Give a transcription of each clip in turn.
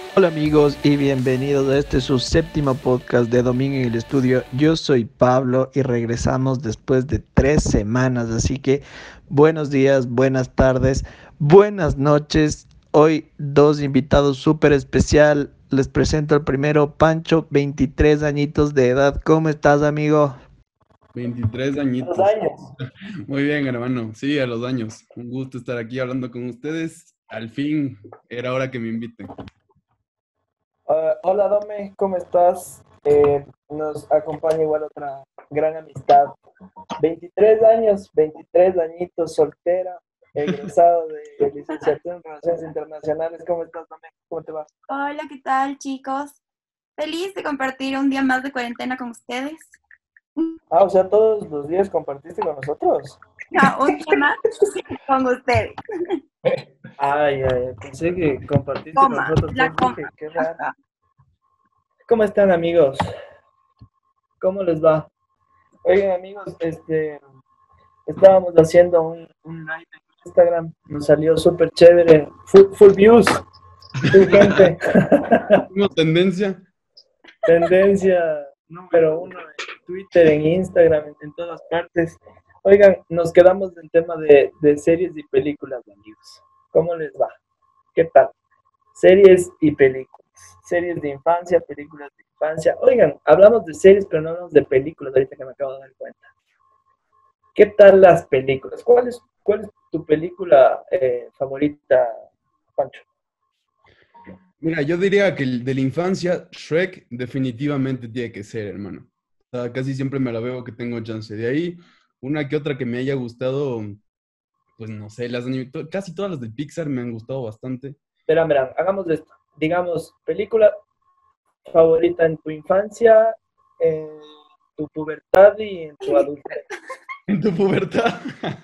Hola amigos y bienvenidos a este su séptimo podcast de Domingo en el Estudio. Yo soy Pablo y regresamos después de 3 semanas, así que buenos días, buenas tardes, buenas noches. Hoy dos invitados súper especial. Les presento al primero, Pancho, 23 añitos de edad. ¿Cómo estás, amigo? 23 Los añitos. años. Muy bien, hermano. Sí, a los años. Un gusto estar aquí hablando con ustedes. Al fin era hora que me inviten. Hola Dome, ¿cómo estás? Nos acompaña igual otra gran amistad. 23 años, 23 añitos, soltera, egresado de licenciatura en Relaciones Internacionales. ¿Cómo estás, Dome? ¿Cómo te va? Hola, ¿qué tal, chicos? Feliz de compartir un día más de cuarentena con ustedes. Ah, o sea, todos los días compartiste con nosotros. No, un día más con ustedes. Ay, ay, pensé que compartiste con Coma, nosotros la todos. coma. Dije, qué raro. ¿Cómo están, amigos? ¿Cómo les va? Oigan, amigos, estábamos haciendo un live en Instagram, nos salió súper chévere, full views, full gente, ¿Tengo tendencia? tendencia número uno en Twitter, en Instagram, en todas partes. Oigan, nos quedamos en tema de series y películas, amigos. ¿Cómo les va? ¿Qué tal? Series y películas. Series de infancia, películas de infancia. Oigan, hablamos de series, pero no hablamos de películas, ahorita que me acabo de dar cuenta. ¿Qué tal las películas? ¿Cuál es tu película favorita, Pancho? Mira, yo diría que el de la infancia, Shrek definitivamente tiene que ser, hermano. O sea, casi siempre me la veo que tengo chance. De ahí, una que otra que me haya gustado, pues no sé, casi todas las de Pixar me han gustado bastante. Verán, hagamos esto. Digamos, película favorita en tu infancia, en tu pubertad y en tu adultez. En tu pubertad.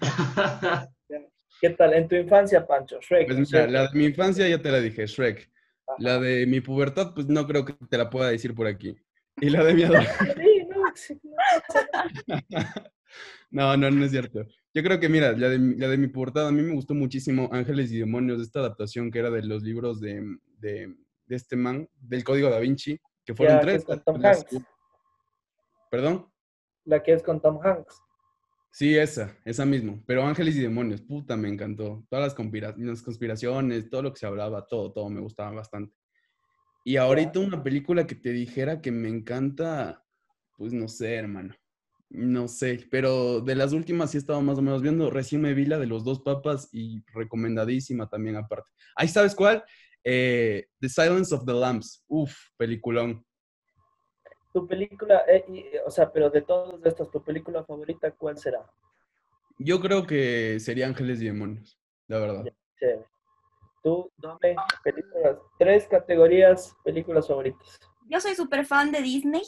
¿Qué tal? En tu infancia, Pancho, Shrek, Pues ¿no es mira, cierto? la de mi infancia ya te la dije, Shrek. La Ajá. de mi pubertad, pues no creo que te la pueda decir por aquí. Y la de mi adolescencia. Sí, no, sí, no pasa nada. No, no, no es cierto. Yo creo que, mira, la de mi pubertad, a mí me gustó muchísimo Ángeles y Demonios, esta adaptación que era de los libros de este man, del Código Da Vinci, que fueron Ya que tres. es con Tom Hanks. ¿Perdón? La que es con Tom Hanks. Sí, esa mismo. Pero Ángeles y Demonios, puta, me encantó. Todas las conspiraciones, todo lo que se hablaba, todo me gustaba bastante. Y Ya. ahorita una película que te dijera que me encanta, pues no sé, hermano. No sé, pero de las últimas sí he estado más o menos viendo. Recién me vi la de los dos papas y recomendadísima también aparte. Ahí sabes cuál? The Silence of the Lambs. Uf, peliculón. Tu película, o sea, pero de todos estos, tu película favorita, ¿cuál será? Yo creo que sería Ángeles y Demonios, la verdad. Ya, chévere. Tú, dame películas, tres categorías, películas favoritas. Yo soy súper fan de Disney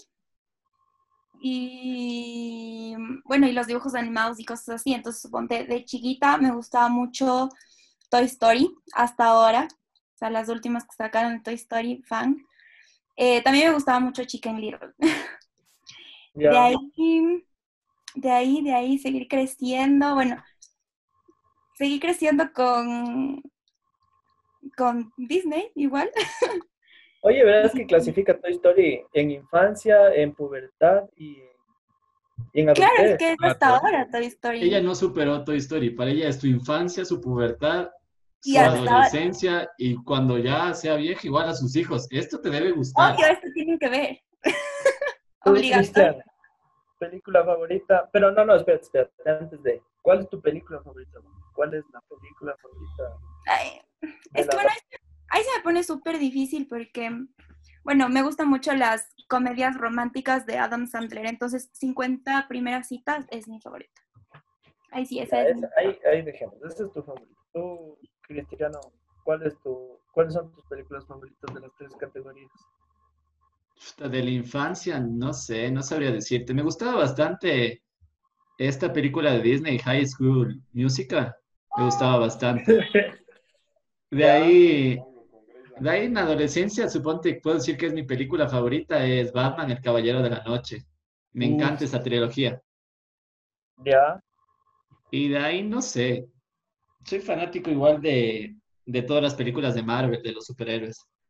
y, bueno, y los dibujos animados y cosas así. Entonces, suponte, de chiquita me gustaba mucho Toy Story hasta ahora. O sea, las últimas que sacaron de Toy Story, fan. También me gustaba mucho Chicken Little. De Ya. ahí, de ahí seguir creciendo. Bueno, seguí creciendo con Disney igual. Oye, ¿verdad que clasifica Toy Story en infancia, en pubertad y en Claro, es adultez? que es Ah, hasta todo. ahora Toy Ella Story. no superó Toy Story. Para ella es su infancia, su pubertad, Y su Ya, hasta ahora, adolescencia y cuando ya sea vieja, igual a sus hijos. Esto te debe gustar. obvio, esto tienen que ver. tú, Obligatorio. Cristian, película favorita, pero no, espérate, antes de, ¿cuál es tu película favorita? ¿Cuál es la película favorita Ay, de es que la... bueno, ahí se me pone súper difícil porque, bueno, me gustan mucho las comedias románticas de Adam Sandler. Entonces, 50 primeras citas es mi favorita. Ahí sí, Ya, esa es mi. ahí dejemos, ese es tu favorito. Tú, Cristiano, ¿cuáles son tus películas favoritas de las tres categorías? De la infancia, no sé, no sabría decirte. Me gustaba bastante esta película de Disney, High School Musical. Me gustaba bastante. De Ya, ahí, de ahí en la adolescencia, suponte que puedo decir que es mi película favorita, es Batman, El Caballero de la Noche. Me uf, encanta esa trilogía. ya. Y de ahí, no sé, soy fanático igual de todas las películas de Marvel, de los superhéroes.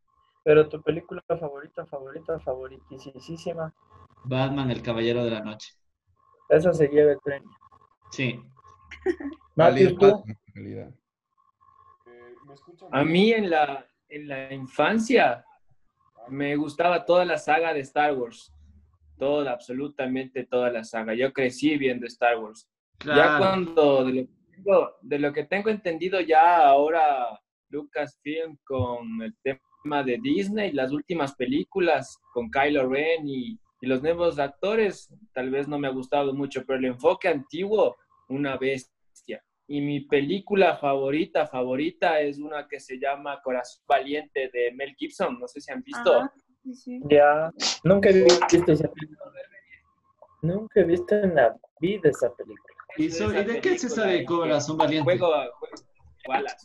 Pero tu película favoritísima, Batman, el Caballero de la Noche. esa se lleva el premio. Sí. Matthew, ¿tú? Batman, en realidad. ¿Me escuchan A bien? mí en la infancia me gustaba toda la saga de Star Wars. Toda, absolutamente toda la saga. Yo crecí viendo Star Wars. Ya Claro. cuando de lo que tengo entendido ya ahora Lucasfilm con el tema de Disney, las últimas películas con Kylo Ren y los nuevos actores, tal vez no me ha gustado mucho, pero el enfoque antiguo, una bestia. Y mi película favorita es una que se llama Corazón Valiente de Mel Gibson. No sé si han visto. Ah, sí, sí. Ya, nunca he visto esa película. Nunca he visto en la vida esa película. ¿Y de qué es esa de Corazón Valiente? Juego Wallace.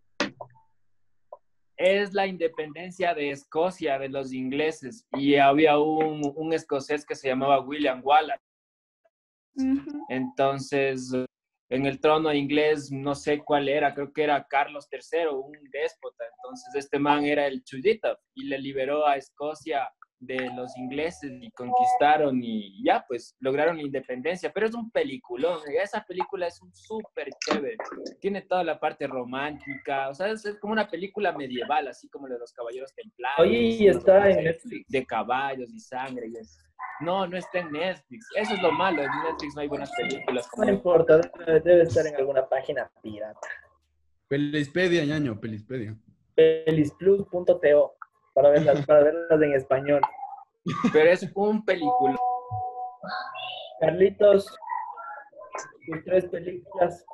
Es la independencia de Escocia de los ingleses y había un escocés que se llamaba William Wallace. Ujú. Entonces, en el trono inglés, no sé cuál era, creo que era Carlos III, un déspota. Entonces, este man era el Chudita y le liberó a Escocia de los ingleses y conquistaron y ya, pues, lograron la independencia. Pero es un peliculón, esa película es un súper chévere. Tiene toda la parte romántica, o sea, es como una película medieval, así como la de los Caballeros Templarios. Oye, ¿y está en Netflix? De caballos y sangre y eso. No está en Netflix. Eso es lo malo. En Netflix no hay buenas películas. No importa, debe estar en alguna página pirata. Pelispedia, ñaño, Pelispedia. Pelisplus.to para verlas en español. Pero es un película. Carlitos, tus 3 películas.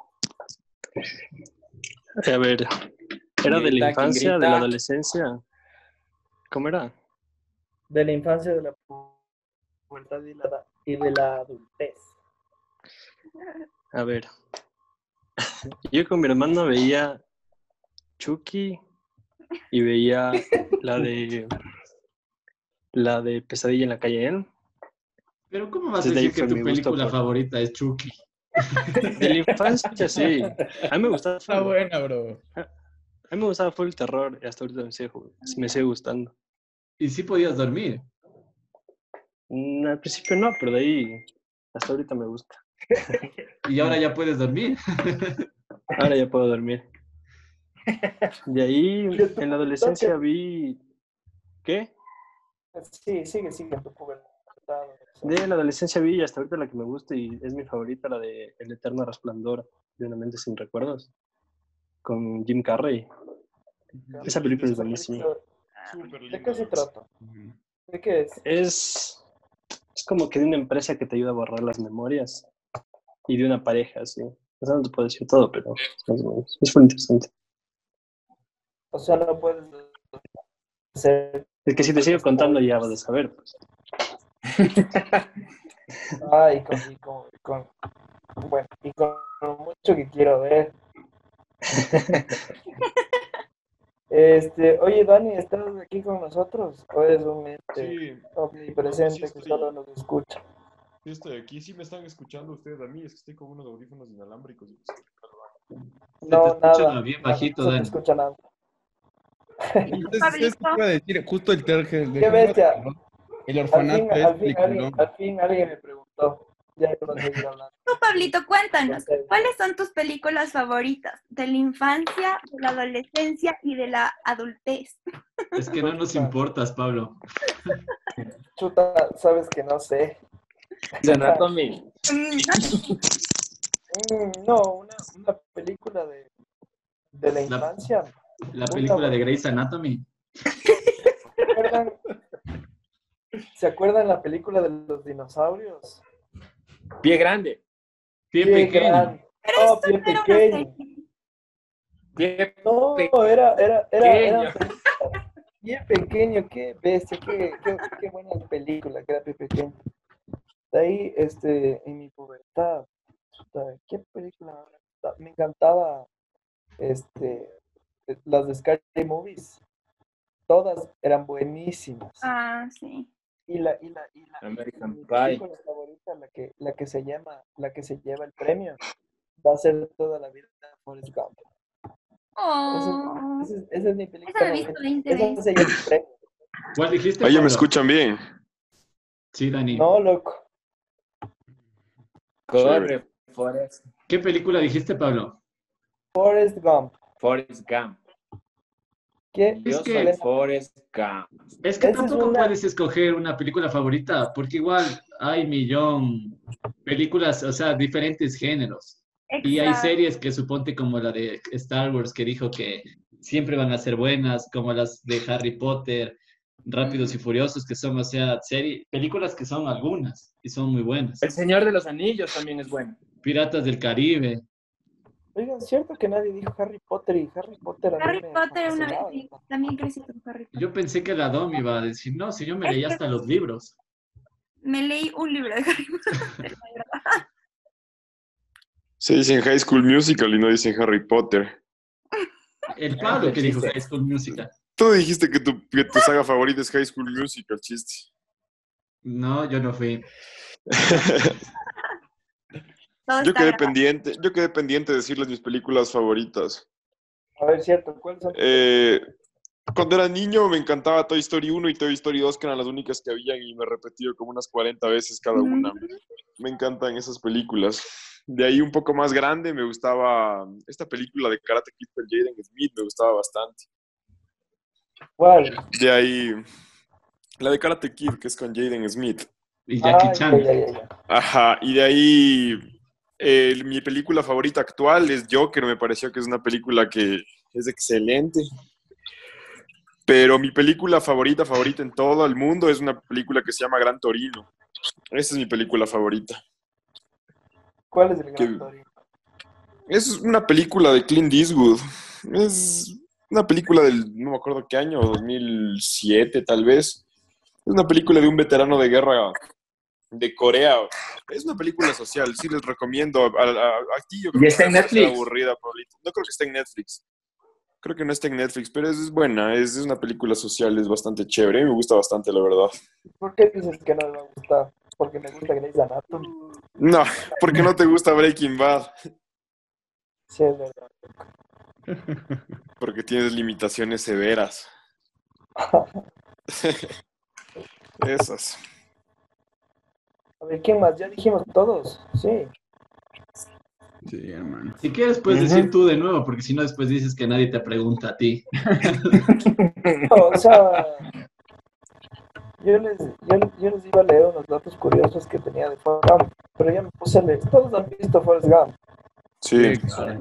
A ver, ¿era de la Grita, infancia, ¿quién de la grita? adolescencia? ¿Cómo era? De la infancia, de la pubertad y de la adultez. A ver, yo con mi hermano veía Chucky y veía la de Pesadilla en la calle Elm. Pero ¿cómo vas a Desde ahí decir que fue tu mi gusto película por- favorita es Chucky? De la infancia, sí. A mí me gustaba Está full. buena, bro. A mí me gustaba full el terror y hasta ahorita me sigue gustando. Y sí podías dormir. Al principio no, pero de ahí hasta ahorita me gusta. Y ahora ya puedes dormir. Ahora ya puedo dormir. De ahí en la adolescencia vi... ¿Qué? Sí, sigue en tu pubertad. De la adolescencia vi hasta ahorita la que me gusta y es mi favorita, la de El eterno resplandor de una mente sin recuerdos, con Jim Carrey. Esa película es buenísima. ¿De qué se trata? ¿De qué es? Es como que de una empresa que te ayuda a borrar las memorias y de una pareja, sí. O sea, no te puedo decir todo, pero es muy interesante. O sea, no puedes hacer... Es que si te sigo contando ya vas a saber, pues. Bueno, y con lo mucho que quiero ver. Oye, Dani, ¿estás aquí con nosotros? ¿O eres un Sí, omnipresente no, sí que estoy. solo nos escucha? Sí estoy aquí. Sí me están escuchando ustedes a mí. Es que estoy con unos audífonos inalámbricos. Y pues, No, te escucha nada. bien bajito, no se te Dani. escucha nada. Entonces, ¿qué iba a decir? Justo el tercer. Qué bestia. El Al orfanato fin, es al fin, peliculón. al fin alguien me preguntó. Ya no voy a seguir hablando. Tú, Pablito, cuéntanos, ¿cuáles son tus películas favoritas de la infancia, de la adolescencia y de la adultez? Es que no nos importas, Pablo. Chuta, sabes que no sé. De Anatomy. No, una película de la infancia. La película de Grey's Anatomy. ¿Se acuerdan la película de los dinosaurios? Pie grande. Pie pequeño. Grande. Pero No, esto Pie no era una pequeño. serie. Pie No, era pequeño. Pie pequeño, qué bestia, qué buena película que era Pie pequeño. De ahí, en mi pubertad, ¿qué película? Me encantaba, las de Scary Movies. Todas eran buenísimas. Ah, sí. Y la American mi Pie. película favorita, la que se lleva el premio, va a ser toda la vida Forrest Gump. Oh, Esa es mi película esa la he visto favorita. 20 Esa veces. se lleva el premio. ¿Cuál dijiste, Ahí ya me Pablo? escuchan bien. Sí, Dani. No, loco. Corre, Forrest. ¿Qué película dijiste, Pablo? Forrest Gump. Forrest Gump. ¿Qué? Es Yo que- soy Forrest Gump. Es que Esa es tampoco una- puedes escoger una película favorita, porque igual hay millón películas, o sea, diferentes géneros. Y hay Exacto. series que suponte como la de Star Wars que dijo que siempre van a ser buenas, como las de Harry Potter, Rápidos y Furiosos, que son, o sea, películas que son algunas y son muy buenas. El Señor de los Anillos también es bueno. Piratas del Caribe. Oigan, cierto que nadie dijo Harry Potter y Harry Potter a mí Harry me Potter una fascinaba. vez, sí, también crecí con Harry Potter. Yo pensé que la Dom iba a decir, no, si yo me leí hasta los libros. Me leí un libro de Harry Potter, la verdad. Se dicen High School Musical y no dicen Harry Potter. El Pablo que dijo Chiste. High School Musical. Tú dijiste que tu saga favorita es High School Musical, chiste. No, yo no fui. Todo Yo está grabado. quedé pendiente de decirles mis películas favoritas. A ver, cierto, ¿cuáles son? Cuando era niño me encantaba Toy Story 1 y Toy Story 2, que eran las únicas que habían y me he repetido como unas 40 veces cada una. Me encantan esas películas. De ahí un poco más grande me gustaba esta película de Karate Kid con Jaden Smith, me gustaba bastante. ¿Cuál? De ahí la de Karate Kid, que es con Jaden Smith. Y Jackie Ah, Chan. ya. Ajá, y de ahí mi película favorita actual es Joker, me pareció que es una película que es excelente. Pero mi película favorita en todo el mundo es una película que se llama Gran Torino. Esa es mi película favorita. ¿Cuál es el Que- gran Torino? Es una película de Clint Eastwood. Es una película no me acuerdo qué año, 2007 tal vez. Es una película de un veterano de guerra de Corea. Es una película social, sí les recomiendo. A ti yo creo ¿Y que está te en va a parecer Netflix? aburrida, Pablito. No creo que esté en Netflix. Creo que no está en Netflix, pero es buena. Es una película social, es bastante chévere. A mí me gusta bastante, la verdad. ¿Por qué dices que no me va a gustar? Porque me gusta Grey's Anatomy. No, porque no te gusta Breaking Bad. Sí, es verdad. Porque tienes limitaciones severas. Esas. A ver, ¿quién más? Ya dijimos todos. Sí. Sí, hermano. Si quieres, puedes decir tú de nuevo, porque si no, después dices que nadie te pregunta a ti. No, o sea, yo les iba a leer unos datos curiosos que tenía de Forrest Gump, pero ya me puse a leer. Todos han visto Forrest Gump. Sí. Claro.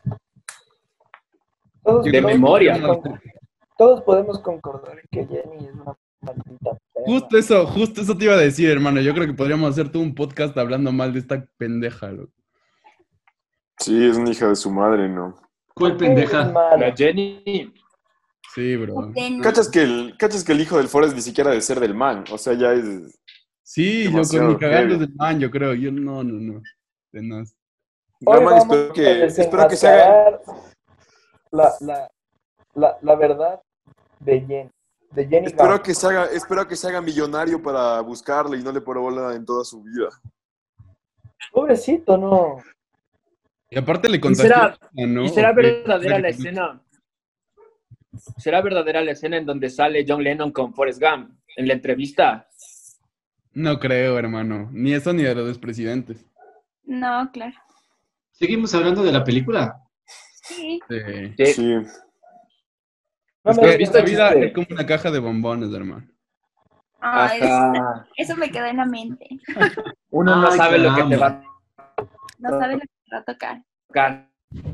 Todos, De Yo creo que memoria. todos podemos concordar en que Jenny es una maldita perra. Justo eso te iba a decir, hermano. Yo creo que podríamos hacer todo un podcast hablando mal de esta pendeja, loco. Sí, es una hija de su madre, ¿no? ¿Cuál ¿Por qué eres pendeja? malo? La Jenny. Sí, bro. ¿Cachas que el hijo del Forrest ni siquiera de ser del man? O sea, ya es... Sí, loco, Demasiado ni cagando heavy. del man, yo creo. Yo no. Tenaz. Hoy No, man, vamos espero que se haga... desenmascarar la verdad de Jenny. De Jenny Espero Gump. que se haga millonario para buscarle y no le probó nada en toda su vida. Pobrecito, no. Y aparte le ¿Y contagió, será, ¿no? ¿Y será ¿O qué? verdadera la que- escena? ¿Será verdadera la escena en donde sale John Lennon con Forrest Gump en la entrevista? No creo, hermano. Ni eso ni de los expresidentes. No, claro. ¿Seguimos hablando de la película? Sí. Sí. Sí. Sí. No Es me que digas la vida chiste. es como una caja de bombones, hermano. Ay, Ajá. eso me quedó en la mente. Uno no Ay, sabe lo que caramba. te va a No sabes lo que te va a tocar. tocar.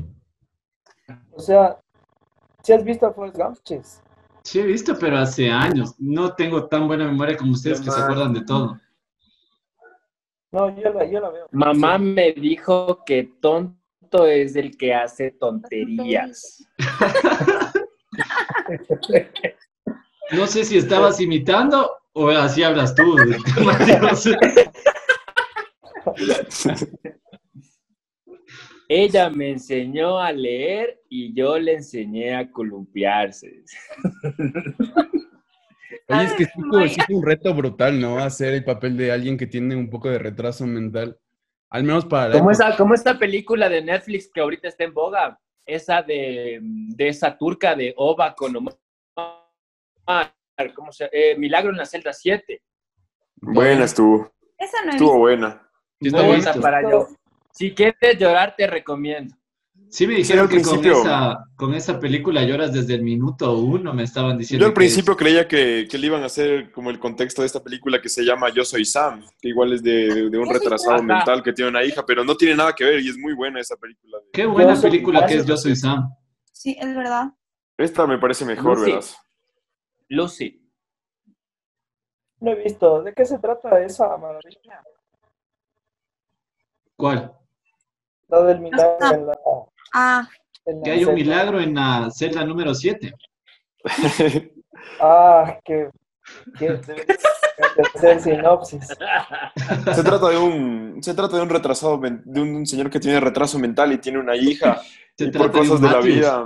O sea, ¿si has visto a Forrest Gump, chis? Sí, he visto, pero hace años. No tengo tan buena memoria como ustedes que se acuerdan de todo. No, yo la veo. Mamá Sí. me dijo que tonto es el que hace tonterías. No sé si estabas imitando o así hablas tú, Mateos. Ella me enseñó a leer y yo le enseñé a columpiarse. Oye, es que sí Ay, fue un reto brutal, ¿no? Hacer el papel de alguien que tiene un poco de retraso mental. Al menos para la época. Como esta película de Netflix que ahorita está en boga, esa de esa turca de Ova con Omar, ¿cómo se Milagro en la celda 7. Buena estuvo. Esa no he Estuvo visto. buena. Yo No no he buena visto. para yo. Si quieres llorar, te recomiendo. Sí me Sí, dijeron al que principio. con esa película lloras desde el minuto 1, me estaban diciendo. Yo al que principio creía que le iban a hacer como el contexto de esta película que se llama Yo Soy Sam, que igual es de un Yo Soy retrasado Sam. mental que tiene una hija, pero no tiene nada que ver y es muy buena esa película. Qué buena Yo Soy película que Sam. es Yo Soy Sam. Sí, es verdad. Esta me parece mejor, Lucy. ¿verdad? Lucy. No he visto. ¿De qué se trata esa maravilla? ¿Cuál? La del milagro en la... Ah, Que hay un celda. milagro en la celda número 7. Ah, que deberías hacer sinopsis. Se trata de un retrasado, de un señor que tiene retraso mental y tiene una hija Se y por trata de cosas un de la Matthews. vida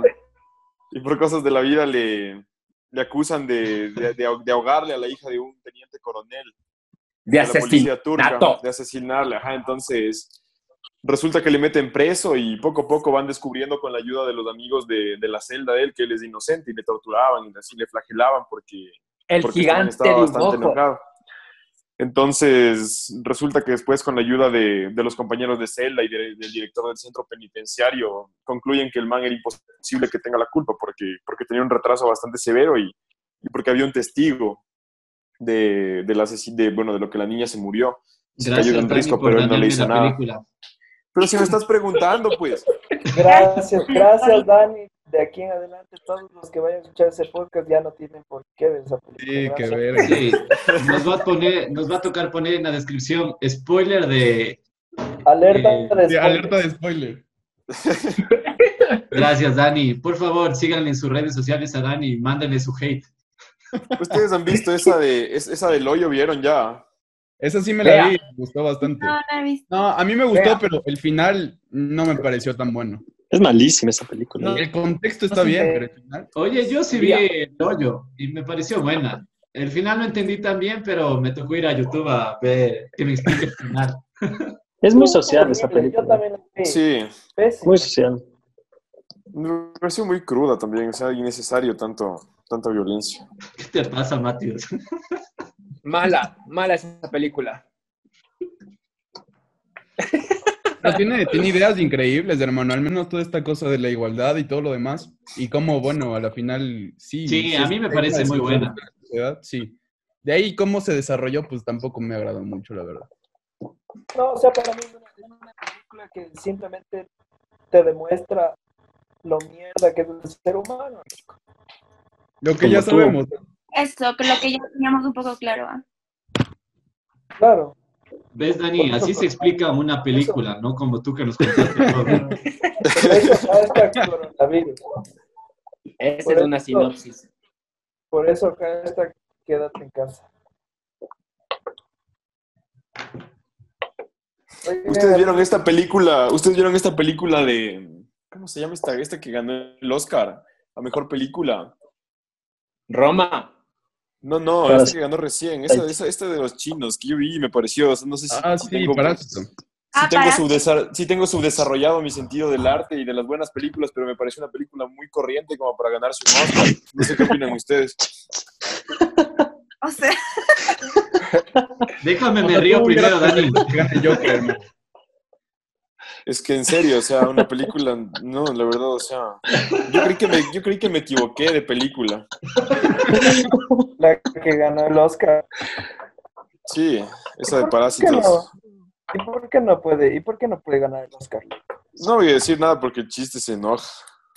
le acusan de ahogarle a la hija de un teniente coronel De de la policía turca, asesinato. de asesinarle. Ajá, entonces resulta que le meten preso y poco a poco van descubriendo con la ayuda de los amigos de la celda de él que él es inocente y le torturaban y así le flagelaban porque El este man gigante estaba de un bastante ojo. enojado. Entonces, resulta que después, con la ayuda de los compañeros de celda y del director del centro penitenciario, concluyen que el man era imposible que tenga la culpa porque tenía un retraso bastante severo y porque había un testigo de lo que la niña se murió. Se cayó de Gracias, un Dani, risco, por pero él no le dañarme hizo la nada. película. Pero si me estás preguntando, pues. Gracias, Dani. De aquí en adelante, todos los que vayan a escuchar ese podcast ya no tienen por qué ver esa película. Sí, qué Gracias. verga. Sí, nos va a tocar poner en la descripción spoiler de... Alerta Eh, de Sí, spoiler. alerta de spoiler. Gracias, Dani. Por favor, síganle en sus redes sociales a Dani, mándenle su hate. Ustedes han visto esa del hoyo, ¿vieron ya? Esa sí me la Vea. vi, me gustó bastante. no, no he visto. No, a mí me gustó, Vea. pero el final no me pareció tan bueno. Es malísima esa película. No. El contexto está No sé, bien, pero el final... Oye, yo sí vi Mira. El Hoyo y me pareció buena. El final no entendí tan bien, pero me tocó ir a YouTube a ver que me explique el final. Es muy social esa Horrible, yo película. también la vi. Sí, Pésimo. Muy social. me pareció muy cruda también, o sea, innecesario tanta violencia. ¿Qué te pasa, Matius? Mala esa película. Pero tiene ideas increíbles, hermano. Al menos toda esta cosa de la igualdad y todo lo demás. Y cómo, bueno, a la final sí. Sí, a mí me hay parece una muy discusión buena. de la sociedad, sí. De ahí cómo se desarrolló, pues tampoco me agradó mucho, la verdad. No, o sea, para mí es una película que simplemente te demuestra lo mierda que es el ser humano. Lo que Como ya tú. sabemos. Eso, que lo que ya teníamos un poco claro. ¿Ah? Claro. ¿Ves, Dani? Así se explica una película, ¿no? Como tú que nos contaste todo. Por eso acá está coronavirus. Esa Por es una eso- sinopsis. Por eso acá está quédate en casa. Oigan, ¿Ustedes vieron esta película? ¿Ustedes vieron esta película de... ¿Cómo se llama esta que ganó el Oscar a mejor película? Roma. No, Para- esta que ganó recién, esta de los chinos que yo vi y me pareció, o sea, no sé si, Ah, si sí, tengo, Parásito. si tengo subdesarrollado mi sentido del arte y de las buenas películas, pero me pareció una película muy corriente como para ganarse un Oscar. No sé qué opinan ustedes. O sea, Déjame, O me sea, río tú hubieras primero, Dani. preferido que gane Joker, hermano. Es que en serio, o sea, una película, no, la verdad, o sea, yo creí que me equivoqué de película. la que ganó el Oscar. Sí, esa de ¿Por qué Parásitos. no? ¿Y por qué no puede? ¿Y por qué no puede ganar el Oscar? No voy a decir nada porque el chiste se enoja.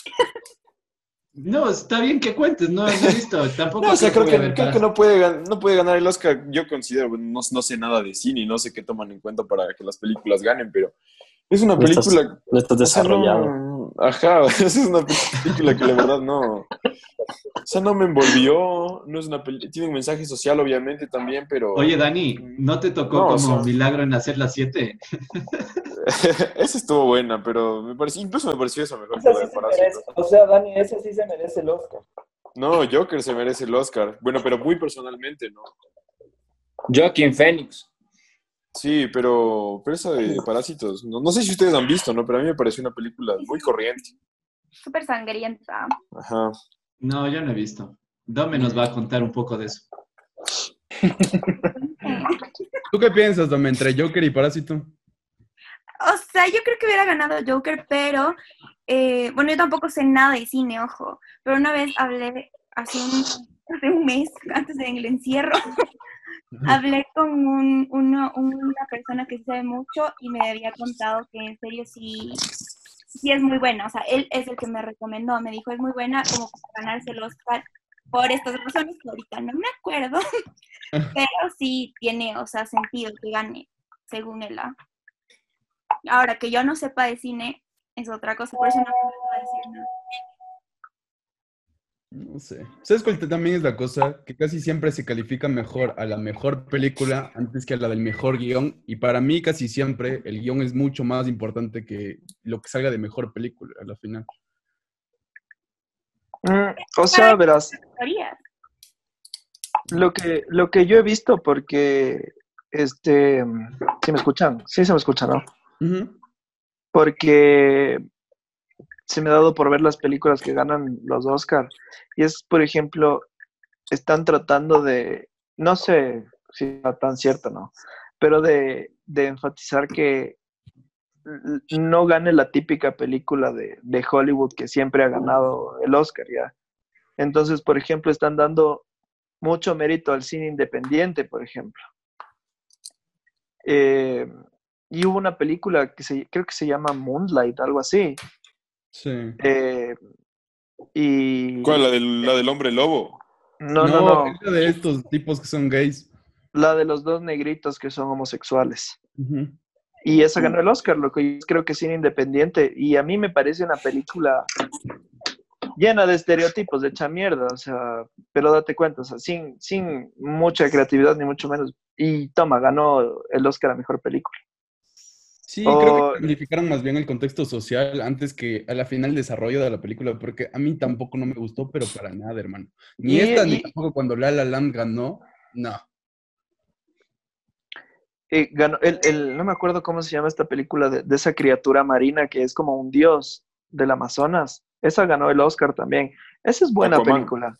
No, está bien que cuentes, no he visto. Tampoco No, o sea, creo que voy a ver creo que Parásito. no puede ganar el Oscar. Yo considero, bueno, no sé nada de cine y no sé qué toman en cuenta para que las películas ganen, pero es una No estás- película. No estás O sea, desarrollado. ajá, es una película que la verdad no. O sea, no me envolvió. No es una tiene un mensaje social, obviamente, también, pero. Oye, Dani, ¿no te tocó No, o como sea- milagro en hacer las 7? Esa estuvo buena, pero incluso me pareció esa mejor que Esa la sí de se Parásitos. merece. O sea, Dani, esa sí se merece el Oscar. No, Joker se merece el Oscar. Bueno, pero muy personalmente, ¿no? Joaquin Phoenix. Sí, pero esa de Parásitos, no sé si ustedes han visto, ¿no? Pero a mí me pareció una película muy corriente. súper sangrienta. Ajá. No, yo no he visto. Dome nos va a contar un poco de eso. ¿Tú qué piensas, Dom, entre Joker y Parásito? O sea, yo creo que hubiera ganado Joker, pero bueno, yo tampoco sé nada de cine, ojo, pero una vez hablé hace un mes, antes del encierro, hablé con una persona que sabe mucho y me había contado que en serio sí es muy buena. O sea, él es el que me recomendó, me dijo es muy buena como para ganarse el Oscar por estas razones que ahorita no me acuerdo, pero sí tiene, o sea, sentido que gane, según él. Ahora, que yo no sepa de cine es otra cosa, por eso no me puedo decir nada. No sé. ¿Sabes cuál también es la cosa? Que casi siempre se califica mejor a la mejor película antes que a la del mejor guión. Y para mí casi siempre el guión es mucho más importante que lo que salga de mejor película a la final. O sea, verás, Teorías. lo que yo he visto, porque, ¿sí me escuchan? Sí, se me escuchan, ¿no? Ujú. Porque se me ha dado por ver las películas que ganan los Oscar. Y es, por ejemplo, están tratando de, no sé si está tan cierto, ¿no? Pero de enfatizar que no gane la típica película de Hollywood que siempre ha ganado el Oscar, ¿ya? Entonces, por ejemplo, están dando mucho mérito al cine independiente, por ejemplo. Y hubo una película creo que se llama Moonlight, algo así. Sí. Y ¿Cuál? La del hombre lobo. no. Es la de estos tipos que son gays. La de los dos negritos que son homosexuales. Ujú. Y esa ganó el Oscar, lo que yo creo que es cine independiente. Y a mí me parece una película llena de estereotipos, de hecha mierda, o sea, pero date cuenta, o sea, sin mucha creatividad, ni mucho menos. Y toma, ganó el Oscar a mejor película. Sí, creo que calificaron más bien el contexto social antes que a la final el desarrollo de la película, porque a mí tampoco no me gustó, pero para nada, hermano. Ni esta, ni tampoco cuando La La Land ganó, no. Ganó no me acuerdo cómo se llama esta película de esa criatura marina que es como un dios del Amazonas. Esa ganó el Oscar también. Esa es buena Aquaman. película.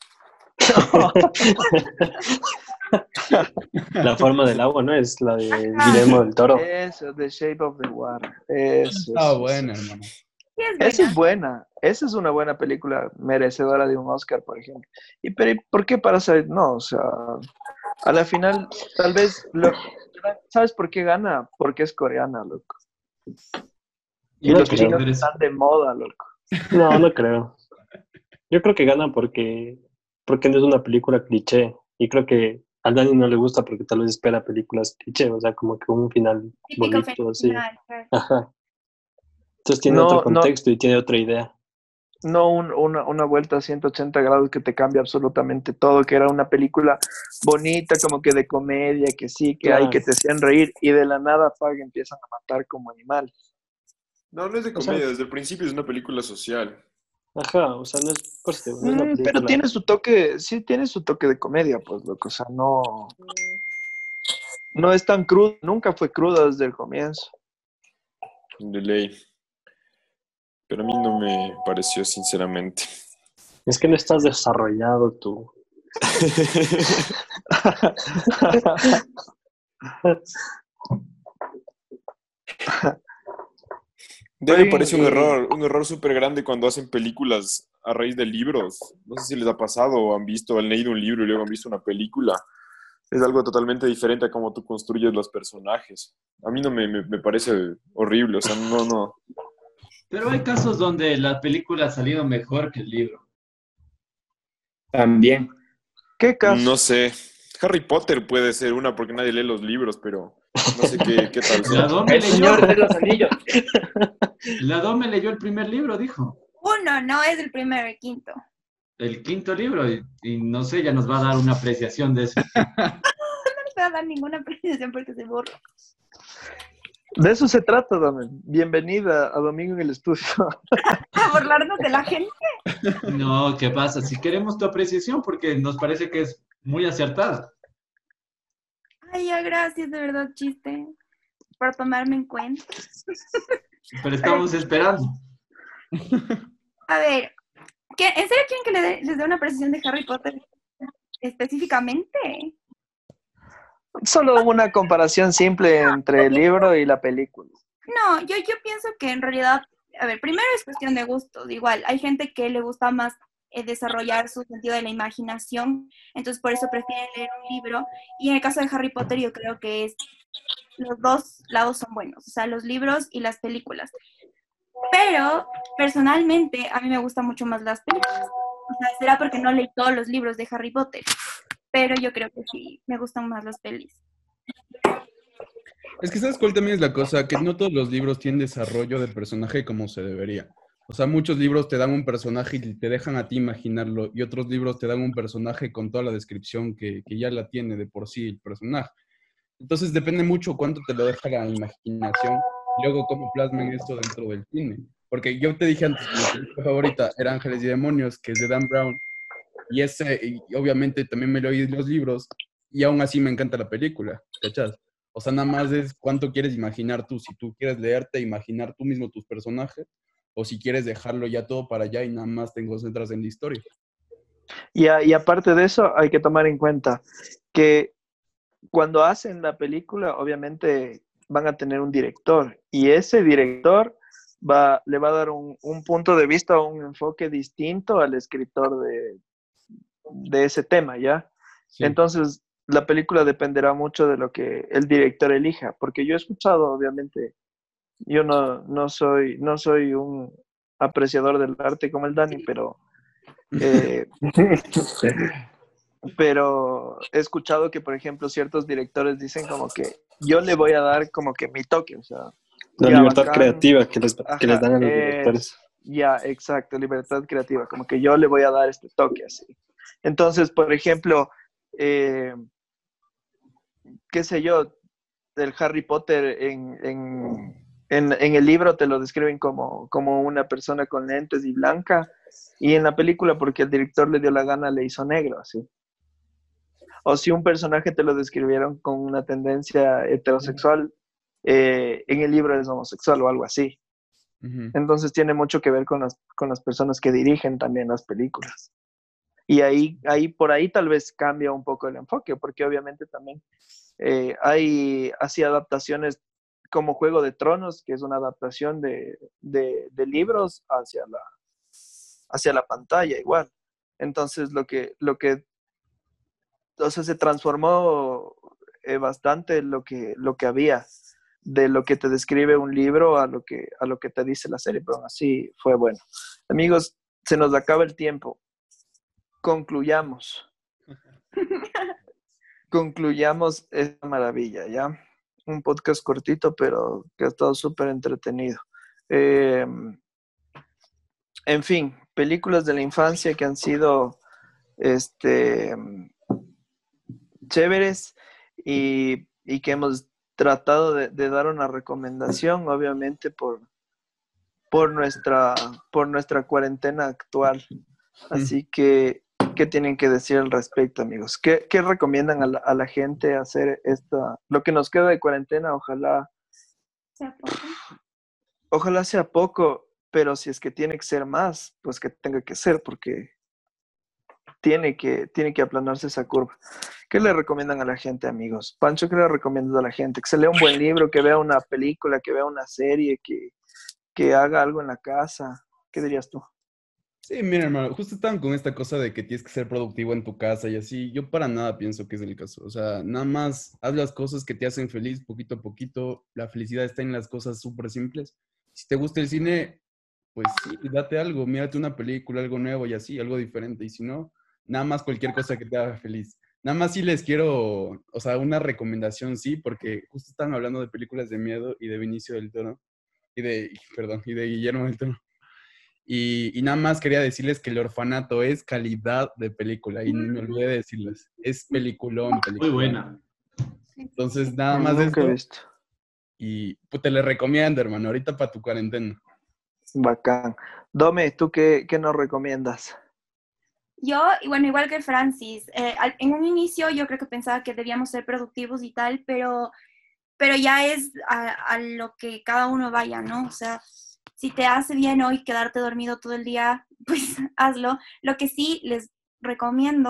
La forma del agua, ¿no? Es la de Guillermo del Toro. Eso, The Shape of the Water. Eso. Estaba buena, hermano. Sí, es Esa buena. es buena. Esa es una buena película merecedora de un Oscar, por ejemplo. Pero ¿por qué Parasite? No, o sea, a la final, tal vez, ¿sabes por qué gana? Porque es coreana, loco. Y No los creo. chinos están de moda, loco. No creo. Yo creo que gana porque no es una película cliché. Y creo que a Dani no le gusta porque tal vez espera películas cliché, o sea, como que un final Típico bonito, así. final, claro. Ajá. Entonces tiene otro contexto y tiene otra idea. No una vuelta a 180 grados que te cambia absolutamente todo, que era una película bonita, como que de comedia, que sí, que hay, que te hacían reír, y de la nada, empiezan a matar como animales. No es de comedia, desde el principio es una película social. Ajá, o sea, no es, pues, no es una película. Pero tiene su toque, sí tiene su toque de comedia, pues, loco, o sea, no es tan crudo, nunca fue cruda desde el comienzo. De ley. Pero a mí no me pareció, sinceramente. Es que no estás desarrollado tú. De ahí me parece un error súper grande cuando hacen películas a raíz de libros. No sé si les ha pasado o han leído un libro y luego han visto una película. Es algo totalmente diferente a cómo tú construyes los personajes. A mí no me parece horrible, o sea, no. Pero hay casos donde la película ha salido mejor que el libro. También. ¿Qué caso? No sé. Harry Potter puede ser una porque nadie lee los libros, pero no sé qué tal sea. La Dome El Señor de los Anillos. La Dome leyó el primer libro, dijo. Uno, no es el primero, el quinto. El quinto libro, y no sé, ya nos va a dar una apreciación de eso. No les voy a dar ninguna apreciación porque se burro. De eso se trata, Dame. Bienvenida a Domingo en el Estudio. A burlarnos de la gente. No, ¿qué pasa? Si queremos tu apreciación, porque nos parece que es muy acertada. Ay, ya, gracias, de verdad, chiste. Por tomarme en cuenta. Pero estamos esperando. A ver, ¿en serio quieren que les dé una apreciación de Harry Potter? específicamente. Solo una comparación simple entre el libro y la película. No, yo pienso que en realidad, a ver, primero es cuestión de gustos. Igual, hay gente que le gusta más desarrollar su sentido de la imaginación, entonces por eso prefieren leer un libro. Y en el caso de Harry Potter, yo creo que los dos lados son buenos, o sea, los libros y las películas. Pero, personalmente, a mí me gustan mucho más las películas. O sea, será porque no leí todos los libros de Harry Potter, pero yo creo que sí, me gustan más las pelis. Es que ¿sabes cuál también es la cosa? Que no todos los libros tienen desarrollo de personaje como se debería. O sea, muchos libros te dan un personaje y te dejan a ti imaginarlo, y otros libros te dan un personaje con toda la descripción que ya la tiene de por sí el personaje. Entonces depende mucho cuánto te lo deja la imaginación y luego cómo plasmen esto dentro del cine. Porque yo te dije antes que mi película favorita era Ángeles y Demonios, que es de Dan Brown, y obviamente también me leí los libros, y aún así me encanta la película, ¿cachas? O sea, nada más es cuánto quieres imaginar tú, si tú quieres leerte, imaginar tú mismo tus personajes, o si quieres dejarlo ya todo para allá y nada más te concentras en la historia. Y aparte de eso, hay que tomar en cuenta que cuando hacen la película, obviamente van a tener un director, y ese director le va a dar un punto de vista o un enfoque distinto al escritor de ese tema, ¿ya? Sí. Entonces, la película dependerá mucho de lo que el director elija, porque yo he escuchado, obviamente, yo no soy un apreciador del arte como el Dani, pero he escuchado que, por ejemplo, ciertos directores dicen como que yo le voy a dar como que mi toque, o sea, La ya, libertad bacán. creativa que les Ajá, dan a los directores. ya, exacto, libertad creativa, como que yo le voy a dar este toque así. Entonces, por ejemplo, qué sé yo, del Harry Potter en el libro te lo describen como una persona con lentes y blanca, y en la película, porque el director le dio la gana, le hizo negro, así. O si un personaje te lo describieron con una tendencia heterosexual, en el libro es homosexual o algo así. Uh-huh. Entonces tiene mucho que ver con las personas que dirigen también las películas. Y por ahí tal vez cambia un poco el enfoque, porque obviamente también hay así adaptaciones como Juego de Tronos, que es una adaptación de libros hacia la pantalla igual. Entonces o sea, se transformó bastante lo que había, de lo que te describe un libro a lo que te dice la serie, pero así fue bueno. Amigos, se nos acaba el tiempo. Concluyamos esta maravilla, ¿ya? Un podcast cortito, pero que ha estado súper entretenido. En fin, películas de la infancia que han sido chéveres y que hemos tratado de dar una recomendación, obviamente por nuestra cuarentena actual. Así que, ¿qué tienen que decir al respecto, amigos? ¿Qué recomiendan a la gente hacer lo que nos queda de cuarentena? Ojalá sea poco, pero si es que tiene que ser más, pues que tenga que ser, porque tiene que aplanarse esa curva. ¿Qué le recomiendan a la gente, amigos? Pancho, ¿qué le recomiendas a la gente? Que se lea un buen libro, que vea una película, que vea una serie, que haga algo en la casa. ¿Qué dirías tú? Sí, mira, hermano, justo estaban con esta cosa de que tienes que ser productivo en tu casa y así. Yo para nada pienso que es el caso. O sea, nada más haz las cosas que te hacen feliz poquito a poquito. La felicidad está en las cosas súper simples. Si te gusta el cine, pues sí, date algo, mírate una película, algo nuevo y así, algo diferente. Y si no, nada más cualquier cosa que te haga feliz. Nada más sí les quiero, o sea, una recomendación, sí, porque justo están hablando de películas de miedo y de Benicio del Toro, y de Guillermo del Toro. Y nada más quería decirles que El Orfanato es calidad de película, y me olvidé de decirles, es peliculón. Muy buena. Entonces, nada más de Nunca he esto, visto. y pues te le recomiendo, hermano, ahorita para tu cuarentena. Bacán. Dome, ¿tú qué nos recomiendas? Yo, y bueno, igual que Francis, en un inicio yo creo que pensaba que debíamos ser productivos y tal, pero ya es a lo que cada uno vaya, ¿no? O sea, si te hace bien hoy quedarte dormido todo el día, pues hazlo. Lo que sí les recomiendo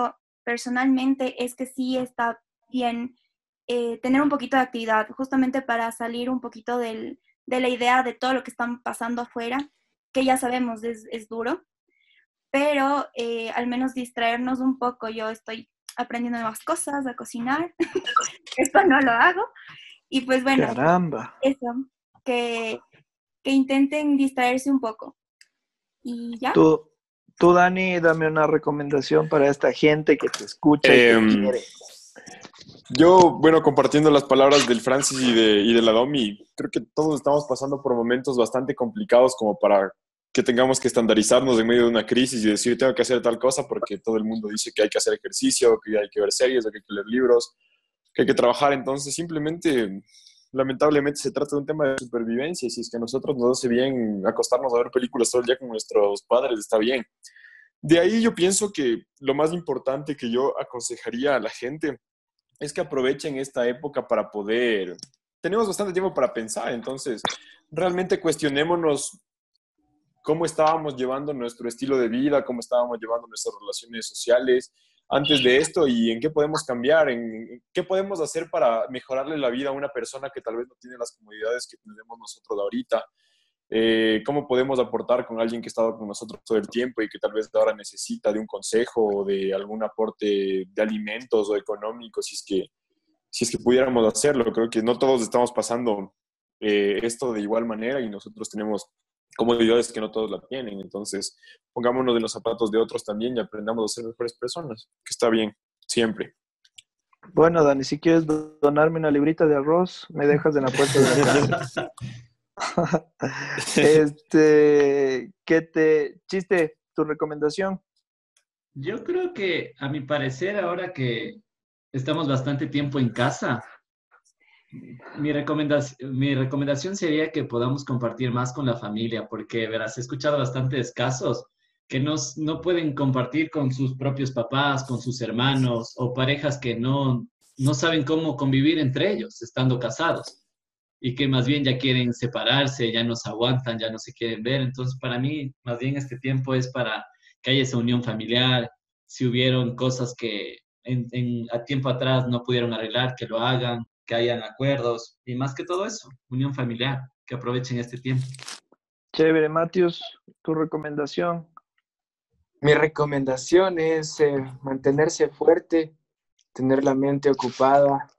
personalmente es que sí está bien tener un poquito de actividad, justamente para salir un poquito de la idea de todo lo que están pasando afuera, que ya sabemos es duro, pero al menos distraernos un poco. Yo estoy aprendiendo nuevas cosas, a cocinar, esto no lo hago, y pues bueno, Caramba. eso, que intenten distraerse un poco. Y ya. Tú, Dani, dame una recomendación para esta gente que te escucha y te quiere. Yo, bueno, compartiendo las palabras del Francis y de la Domi, creo que todos estamos pasando por momentos bastante complicados como para que tengamos que estandarizarnos en medio de una crisis y decir, tengo que hacer tal cosa porque todo el mundo dice que hay que hacer ejercicio, que hay que ver series, que hay que leer libros, que hay que trabajar. Entonces, simplemente, lamentablemente, se trata de un tema de supervivencia. Si es que a nosotros nos hace bien acostarnos a ver películas todo el día con nuestros padres, está bien. De ahí yo pienso que lo más importante que yo aconsejaría a la gente es que aprovechen esta época para poder... Tenemos bastante tiempo para pensar, entonces realmente cuestionémonos cómo estábamos llevando nuestro estilo de vida, cómo estábamos llevando nuestras relaciones sociales antes de esto y en qué podemos cambiar, en qué podemos hacer para mejorarle la vida a una persona que tal vez no tiene las comodidades que tenemos nosotros ahorita. Cómo podemos aportar con alguien que ha estado con nosotros todo el tiempo y que tal vez ahora necesita de un consejo o de algún aporte de alimentos o económicos, si es que pudiéramos hacerlo. Creo que no todos estamos pasando esto de igual manera y nosotros tenemos comodidades que no todos la tienen. Entonces, pongámonos en los zapatos de otros también y aprendamos a ser mejores personas, que está bien, siempre. Bueno, Dani, si quieres donarme una librita de arroz, me dejas en la puerta de la casa. Chiste, tu recomendación. Yo creo que, a mi parecer, ahora que estamos bastante tiempo en casa, mi recomendación sería que podamos compartir más con la familia, porque verás, he escuchado bastantes casos que no pueden compartir con sus propios papás, con sus hermanos, o parejas que no saben cómo convivir entre ellos, estando casados, y que más bien ya quieren separarse, ya no se aguantan, ya no se quieren ver. Entonces, para mí, más bien este tiempo es para que haya esa unión familiar. Si hubieron cosas que a tiempo atrás no pudieron arreglar, que lo hagan, que hayan acuerdos, y más que todo eso, unión familiar, que aprovechen este tiempo. Chévere, Matius, tu recomendación. Mi recomendación es mantenerse fuerte, tener la mente ocupada,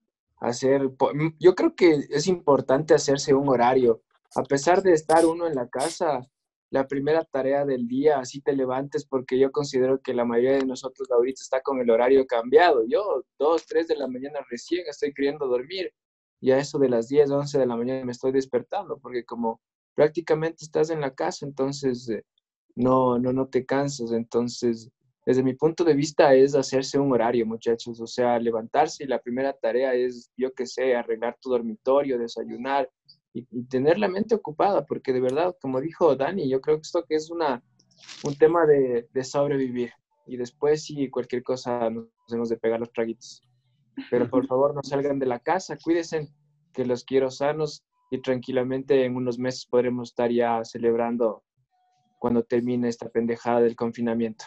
yo creo que es importante hacerse un horario. A pesar de estar uno en la casa, la primera tarea del día, así te levantes, porque yo considero que la mayoría de nosotros ahorita está con el horario cambiado. Yo, 2, 3 de la mañana recién estoy queriendo dormir y a eso de las 10, 11 de la mañana me estoy despertando, porque como prácticamente estás en la casa, entonces no te cansas. Entonces, desde mi punto de vista es hacerse un horario, muchachos. O sea, levantarse y la primera tarea es, yo qué sé, arreglar tu dormitorio, desayunar y tener la mente ocupada, porque de verdad, como dijo Dani, yo creo que esto que es un tema de sobrevivir. Y después, sí, cualquier cosa nos hacemos de pegar los traguitos. Pero por favor, no salgan de la casa, cuídense, que los quiero sanos y tranquilamente en unos meses podremos estar ya celebrando cuando termine esta pendejada del confinamiento.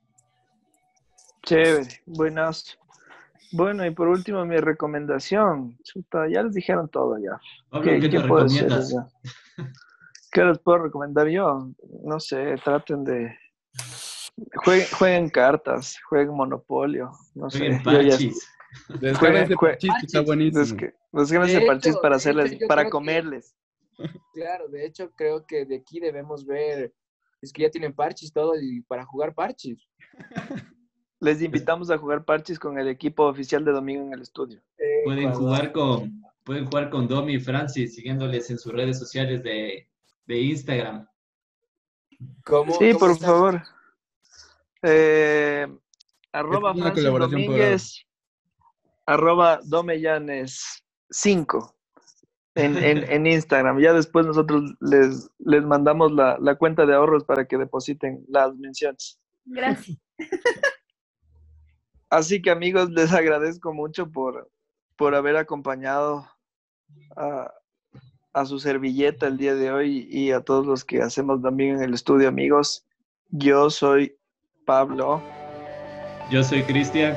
Chévere, buenas. Bueno, y por último, mi recomendación. Chuta, ya les dijeron todo ya. Pablo, ¿qué te puedo decir recomiendas? ya? ¿Qué les puedo recomendar yo? No sé, traten de... Jueguen cartas, jueguen Monopolio, no sé. Jueguen Yo ya... parchís. Descarga ese parchís que está buenísimo. Descarguen ese parchís para hacerles, para comerles. Claro, de hecho creo que de aquí debemos ver, es que ya tienen parchís todo y para jugar parchís. Les invitamos a jugar parchís con el equipo oficial de Domingo en el Estudio. Pueden jugar con Domi y Francis, siguiéndoles en sus redes sociales de Instagram. Sí, por favor. Arroba una Francis colaboración Domínguez, arroba Domellanes 5 en Instagram. Ya después nosotros les mandamos la cuenta de ahorros para que depositen las menciones. Gracias. Así que, amigos, les agradezco mucho por haber acompañado a su servilleta el día de hoy y a todos los que hacemos también en el estudio, amigos. Yo soy Pablo. Yo soy Cristian.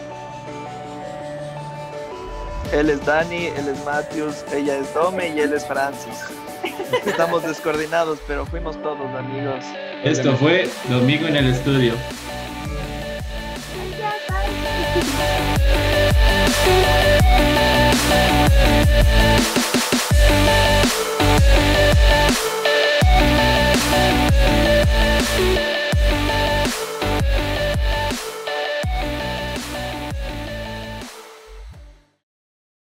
Él es Dani, él es Matthews, ella es Dome y él es Francis. Estamos descoordinados, pero fuimos todos amigos. Esto fue Domingo en el Estudio. Bye.